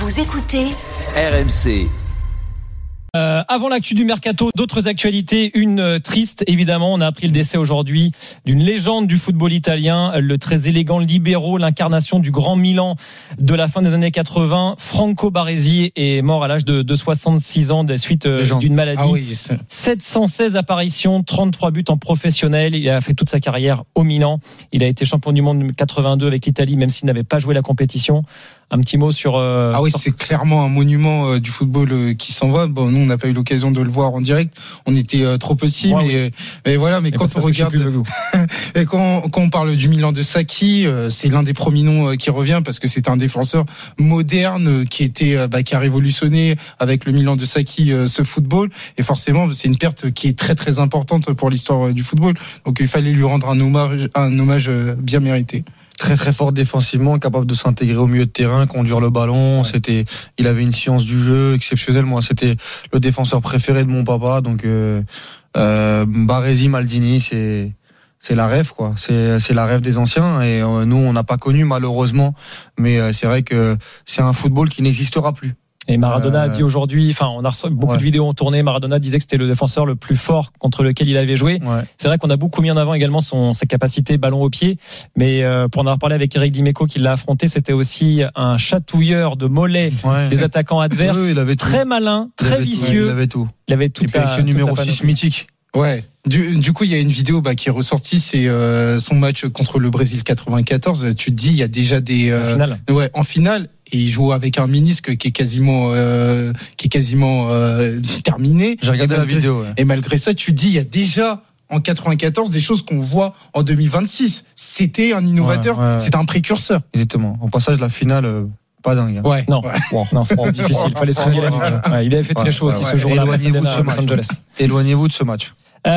Vous écoutez RMC. Avant l'actu du mercato, d'autres actualités, une triste évidemment. On a appris le décès aujourd'hui d'une légende du football italien, le très élégant libero, l'incarnation du grand Milan de la fin des années 80. Franco Baresi est mort à l'âge de 66 ans des suites d'une maladie. Ah oui, 716 apparitions, 33 buts en professionnel. Il a fait toute sa carrière au Milan. Il a été champion du monde 82 avec l'Italie, même s'il n'avait pas joué la compétition. Un petit mot sur... c'est clairement un monument du football qui s'en va. Bon, nous, on n'a pas eu l'occasion de le voir en direct. On était trop petits, mais voilà. Mais quand on regarde, et quand on parle du Milan de Sacchi, c'est l'un des premiers noms qui revient parce que c'est un défenseur moderne qui a révolutionné avec le Milan de Sacchi ce football. Et forcément, c'est une perte qui est très très importante pour l'histoire du football. Donc, il fallait lui rendre un hommage bien mérité. Très très fort défensivement, capable de s'intégrer au milieu de terrain, conduire le ballon. Il avait une science du jeu exceptionnelle. Moi, c'était le défenseur préféré de mon papa. Donc Baresi, Maldini, c'est la rêve, quoi. C'est la rêve des anciens. Et nous, on n'a pas connu malheureusement. Mais c'est vrai que c'est un football qui n'existera plus. Et Maradona a dit aujourd'hui, on a reçu beaucoup de vidéos ont tourné. Maradona disait que c'était le défenseur le plus fort contre lequel il avait joué. Ouais. C'est vrai qu'on a beaucoup mis en avant également sa capacité ballon au pied. Mais pour en avoir parlé avec Eric Dimeco qui l'a affronté, c'était aussi un chatouilleur de mollets des attaquants adverses. Oui, il avait tout. Très malin, très vicieux. Il avait tout. Il avait tout. Ce numéro 6 mythique. Ouais. Du coup, il y a une vidéo qui est ressortie, c'est son match contre le Brésil 94. Tu te dis, il y a déjà des en finale, et il joue avec un ménisque qui est quasiment terminé. J'ai regardé la vidéo. Ouais. Et malgré ça, tu te dis, il y a déjà en 94 des choses qu'on voit en 2026. C'était un innovateur, c'était un précurseur. Exactement. En passage, la finale. Pas dingue. Ouais. Non, c'est difficile. Il fallait se rendre il avait fait très chaud aussi ce jour-là. Éloignez-vous de ce match. Éloignez-vous de ce match.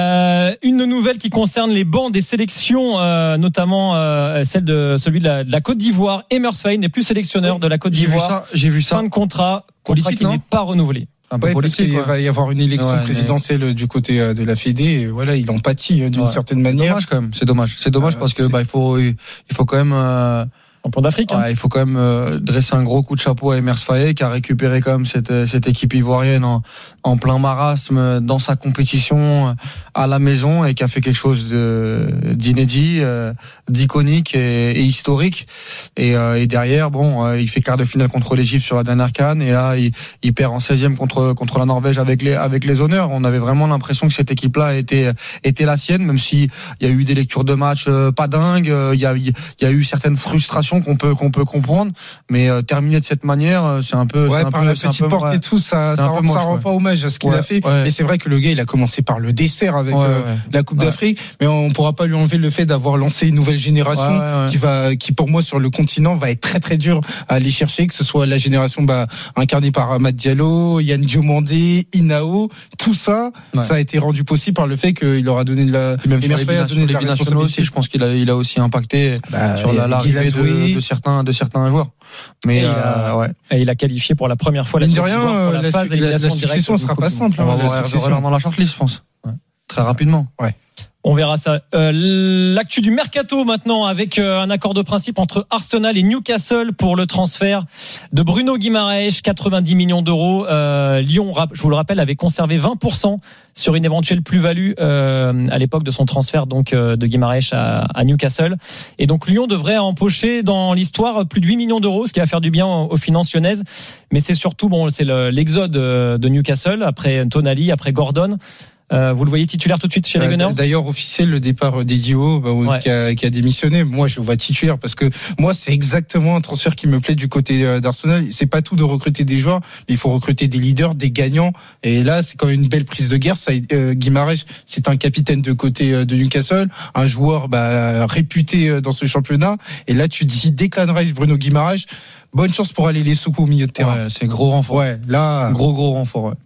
Une nouvelle qui concerne les bancs des sélections, notamment celui de la Côte d'Ivoire. Emersfaï n'est plus sélectionneur de la Côte d'Ivoire. J'ai vu ça. Fin de contrat politique, qui n'est pas renouvelé. Parce qu'il va y avoir une élection présidentielle du côté de la Fédé. Et voilà, il en pâtit d'une certaine manière. C'est dommage quand même. C'est dommage parce que il faut quand même. Champion d'Afrique. Il faut quand même dresser un gros coup de chapeau à Emersfaï qui a récupéré quand même cette équipe ivoirienne en plein marasme dans sa compétition à la maison et qui a fait quelque chose d'inédit, d'iconique et historique. Et derrière, il fait quart de finale contre l'Égypte sur la dernière CAN et là il perd en 16e contre la Norvège avec les honneurs. On avait vraiment l'impression que cette équipe-là était la sienne, même si il y a eu des lectures de match pas dingues, il y a eu certaines frustrations qu'on peut comprendre, mais terminer de cette manière, c'est un peu par la petite porte et tout, ça rend pas hommage à ce qu'il a fait. Et c'est vrai que le gars, il a commencé par le dessert avec la Coupe d'Afrique, mais on pourra pas lui enlever le fait d'avoir lancé une nouvelle génération qui pour moi sur le continent va être très très dur à aller chercher, que ce soit la génération incarnée par Amad Diallo, Yann Diomandé, Inao, tout ça, ça a été rendu possible par le fait qu'il leur a donné de la responsabilité aussi. Je pense qu'il a aussi impacté sur l'arrivée de certains joueurs. Mais et il a qualifié pour la première fois la phase d'élimination directe. La succession ne sera pas simple. On va avoir Hervé Renard dans la shortlist, je pense. Très rapidement. Ouais. On verra ça. L'actu du mercato maintenant avec un accord de principe entre Arsenal et Newcastle pour le transfert de Bruno Guimaraes, 90 millions d'euros. Lyon, je vous le rappelle, avait conservé 20% sur une éventuelle plus-value à l'époque de son transfert donc de Guimaraes à Newcastle. Et donc Lyon devrait empocher dans l'histoire plus de 8 millions d'euros, ce qui va faire du bien aux finances lyonnaises. Mais c'est surtout c'est l'exode de Newcastle après Tonali, après Gordon. Vous le voyez titulaire tout de suite chez les Gunners? D'ailleurs, officiel le départ d'Edio qui a démissionné. Moi, je le vois titulaire parce que moi, c'est exactement un transfert qui me plaît du côté d'Arsenal. C'est pas tout de recruter des joueurs, mais il faut recruter des leaders, des gagnants. Et là, c'est quand même une belle prise de guerre. Guimaraes, c'est un capitaine de côté de Newcastle, un joueur réputé dans ce championnat. Et là, tu dis Declan Rice, Bruno Guimaraes, bonne chance pour aller les secouer au milieu de terrain. Ouais, c'est gros renfort. Ouais, là, gros renfort. Ouais.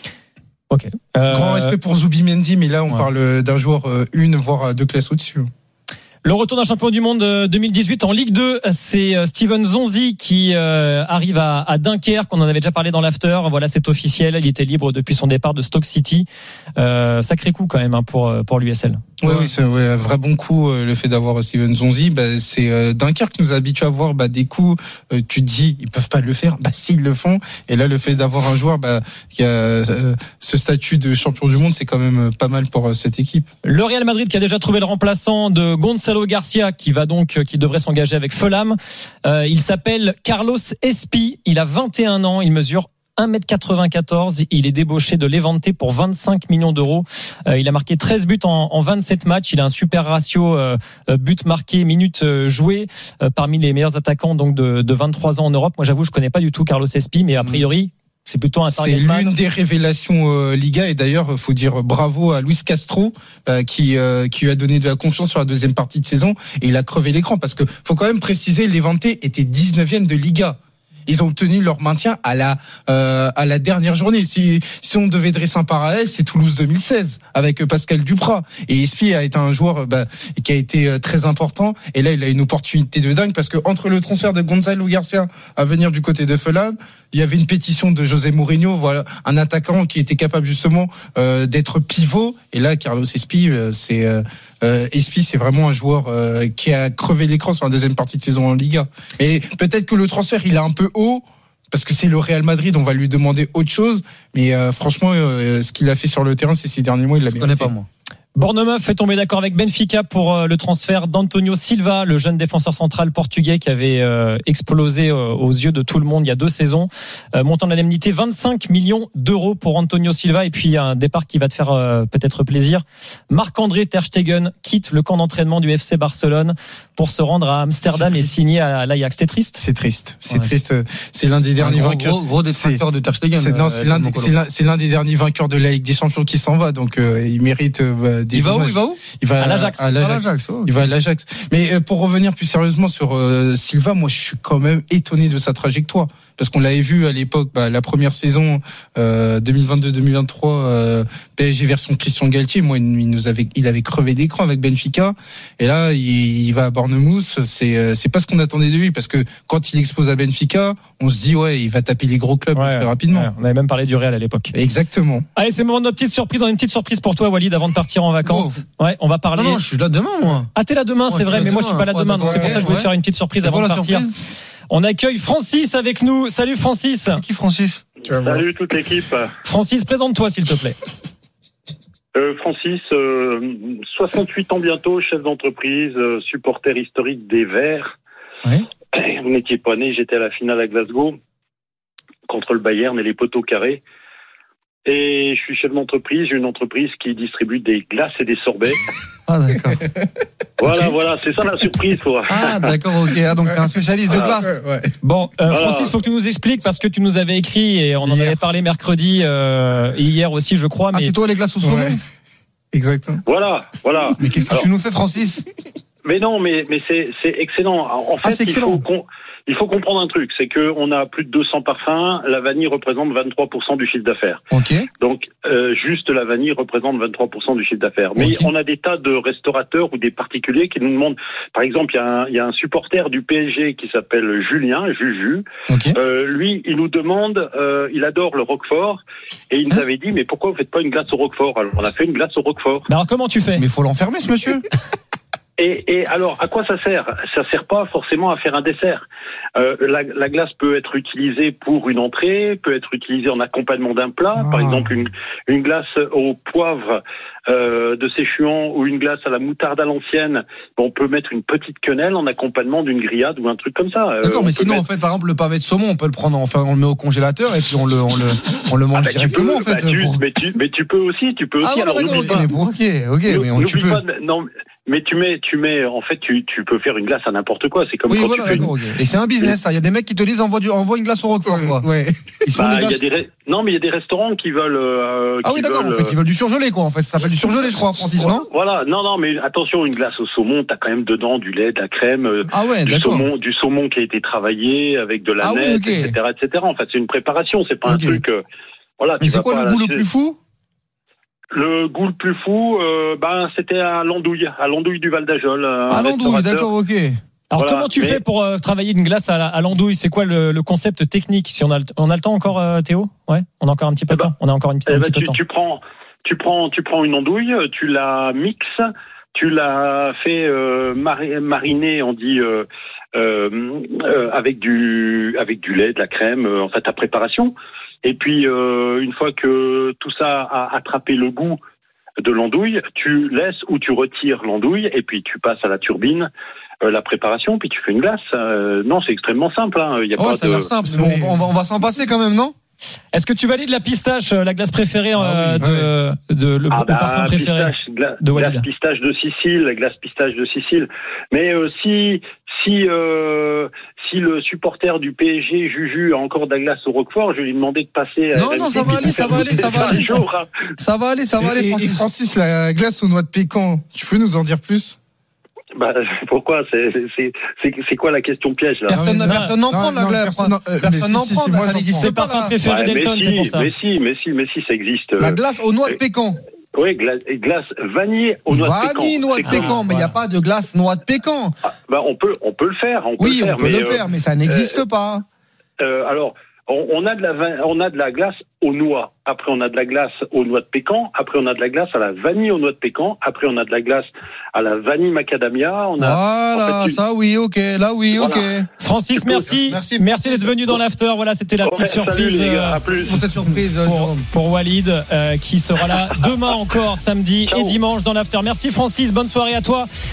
Ok. Grand respect pour Zubimendi, mais là on parle d'un joueur voire deux classes au-dessus. Le retour d'un champion du monde 2018 en Ligue 2, c'est Steven Zonzi qui arrive à Dunkerque. On en avait déjà parlé dans l'after. Voilà, c'est officiel. Il était libre depuis son départ de Stoke City. Sacré coup quand même pour l'USL. Oui, c'est un vrai bon coup, le fait d'avoir Steven Zonzi. C'est Dunkerque nous habitue à voir des coups, tu te dis, ils peuvent pas le faire. S'ils le font. Et là, le fait d'avoir un joueur qui a ce statut de champion du monde, c'est quand même pas mal pour cette équipe. Le Real Madrid qui a déjà trouvé le remplaçant de Gonzalo Garcia, qui devrait s'engager avec Fulham. Il s'appelle Carlos Espi. Il a 21 ans. Il mesure 1m94, il est débauché de Levante pour 25 millions d'euros. Il a marqué 13 buts en 27 matchs. Il a un super ratio buts marqués, minutes jouées, parmi les meilleurs attaquants donc de 23 ans en Europe. Moi, j'avoue, je connais pas du tout Carlos Espi, mais a priori, c'est plutôt un target man. C'est l'une des révélations Liga, et d'ailleurs, faut dire bravo à Luis Castro qui lui a donné de la confiance sur la deuxième partie de saison, et il a crevé l'écran parce que faut quand même préciser, Levante était 19e de Liga. Ils ont tenu leur maintien à la dernière journée. Si on devait dresser un parallèle, c'est Toulouse 2016 avec Pascal Duprat. Et Espi a été un joueur qui a été très important. Et là, il a une opportunité de dingue parce que entre le transfert de Gonzalo Garcia à venir du côté de Fulham, il y avait une pétition de José Mourinho, voilà, un attaquant qui était capable justement d'être pivot. Et là, Carlos Espi, Espi, c'est vraiment un joueur qui a crevé l'écran sur la deuxième partie de saison en Liga. Et peut-être que le transfert, il est un peu haut, parce que c'est le Real Madrid, on va lui demander autre chose. Mais franchement, ce qu'il a fait sur le terrain ces derniers mois, il l'a mérité. Je connais pas, moi. Bournemouth est tombé d'accord avec Benfica pour le transfert d'Antonio Silva, le jeune défenseur central portugais qui avait explosé aux yeux de tout le monde il y a 2 saisons. Montant de l'indemnité 25 millions d'euros pour Antonio Silva, et puis un départ qui va te faire peut-être plaisir. Marc-André Ter Stegen quitte le camp d'entraînement du FC Barcelone pour se rendre à Amsterdam et signer à l'Ajax. C'est triste. C'est triste. C'est l'un des derniers vainqueurs. Gros détracteur de Ter Stegen. C'est l'un des derniers vainqueurs de la Ligue des Champions qui s'en va, donc il mérite. Il va où Il va à l'Ajax. Il va à l'Ajax. Mais pour revenir plus sérieusement sur Silva, moi je suis quand même étonné de sa trajectoire, parce qu'on l'avait vu à l'époque, la première saison 2022-2023 PSG version Christian Galtier. Moi, il avait crevé d'écran avec Benfica, et là il va à Bournemouth. C'est pas ce qu'on attendait de lui, parce que quand il expose à Benfica, on se dit il va taper les gros clubs très rapidement. On avait même parlé du Real à l'époque. Exactement. Allez, c'est le moment de notre petite surprise. On a une petite surprise pour toi, Walid, avant de partir en vacances. Ouais, on va parler. Non, je suis là demain, moi. Ah, t'es là demain, c'est vrai, mais moi je suis pas là demain, donc c'est pour ça que je voulais te faire une petite surprise avant de partir. On accueille Francis avec nous. Salut Francis. Qui Francis? Salut toute l'équipe. Francis, présente-toi s'il te plaît. Francis, 68 ans bientôt, chef d'entreprise, supporter historique des Verts. Oui. Vous n'étiez pas né, j'étais à la finale à Glasgow contre le Bayern et les poteaux carrés. Et je suis chef d'entreprise, j'ai une entreprise qui distribue des glaces et des sorbets. Ah d'accord. Voilà, c'est ça la surprise. Ah d'accord, ok. Ah, donc t'es un spécialiste de glace. Ouais. Bon, Francis, faut que tu nous expliques, parce que tu nous avais écrit et on en avait parlé mercredi et hier aussi, je crois. Mais c'est toi les glaces au saumon. Ouais. Exactement. Voilà. Mais qu'est-ce que tu nous fais, Francis? Mais non, mais c'est excellent. En fait, c'est excellent. Il faut comprendre un truc, c'est que on a plus de 200 parfums. La vanille représente 23% du chiffre d'affaires. Ok. Donc juste la vanille représente 23% du chiffre d'affaires. Mais on a des tas de restaurateurs ou des particuliers qui nous demandent. Par exemple, il y a un supporter du PSG qui s'appelle Julien, Juju. Okay. Lui, il nous demande, il adore le Roquefort, et il nous avait dit, mais pourquoi vous faites pas une glace au Roquefort? Alors on a fait une glace au Roquefort. Mais alors comment tu fais? Mais faut l'enfermer, ce monsieur. Et alors, à quoi ça sert? Ça sert pas forcément à faire un dessert. La glace peut être utilisée pour une entrée, peut être utilisée en accompagnement d'un plat. Par exemple, une glace au poivre de Séchuan ou une glace à la moutarde à l'ancienne. On peut mettre une petite quenelle en accompagnement d'une grillade ou un truc comme ça. D'accord, mais sinon, en fait, par exemple, le pavé de saumon, on peut le prendre, on le met au congélateur et puis on le mange directement, en fait. Mais tu peux aussi. Ah ouais, alors, d'accord, ok, mais tu peux. Non. Mais tu mets, en fait, tu peux faire une glace à n'importe quoi. C'est comme oui, quand voilà, tu fais. Et c'est un business, ça. Il y a des mecs qui te disent envoie une glace au Roquefort, quoi. Ouais. Ils font des glaces. Non, mais il y a des restaurants qui veulent. Ah oui, d'accord. En fait, ils veulent du surgelé, quoi. En fait, ça s'appelle du surgelé, je crois, Francis, non? Voilà. Non, mais attention, une glace au saumon, t'as quand même dedans du lait, de la crème, du saumon qui a été travaillé avec de la nette, etc. En fait, c'est une préparation. C'est pas un truc. Voilà. Mais c'est quoi le goût le plus fou? Le goût le plus fou, c'était à l'Andouille du Val d'Ajol. À l'Andouille, d'accord, ok. Alors comment tu fais pour travailler une glace à l'andouille? C'est quoi le concept technique? Si on a le temps encore, Théo? Ouais, on a encore un petit peu de temps. On a encore un petit peu de temps. Tu prends une andouille, tu la mixes tu l'as fait mariner, on dit, avec du lait, de la crème, en fait, ta préparation. Et puis, une fois que tout ça a attrapé le goût de l'andouille, tu laisses ou tu retires l'andouille et puis tu passes à la turbine la préparation, puis tu fais une glace. Non, c'est extrêmement simple. Y a pas ça a l'air simple. On va s'en passer quand même, non? Est-ce que tu valides la pistache, la glace préférée le parfum préféré de Walid? Glace pistache de Sicile, la glace pistache de Sicile. Mais si le supporter du PSG Juju a encore de la glace au Roquefort, je vais lui demander de passer. Non, ça va aller. Ça va aller, Et Francis, la glace aux noix de pécan, tu peux nous en dire plus? Pourquoi c'est quoi la question piège là? Personne n'en prend la glace. Personne n'en prend. Ça n'existe pas. C'est parfum préféré d'Elton, c'est pour ça. Mais si, ça existe. La glace aux noix de pécan. Oui, glace vanille aux noix de pécan. Vanille, noix de pécan, mais il n'y a pas de glace noix de pécan. On peut le faire. On peut le faire, mais ça n'existe pas. Alors, on a de la glace aux noix. Après, on a de la glace aux noix de pécan. Après, on a de la glace à la vanille aux noix de pécan. Après, on a de la glace à la vanille macadamia. Voilà, ça oui, ok. Là oui, ok. Francis, merci d'être venu dans l'after. Voilà, c'était la petite surprise. Salut, les gars. À plus. Pour cette surprise pour Walid, qui sera là demain encore, samedi et dimanche dans l'after. Merci Francis, bonne soirée à toi.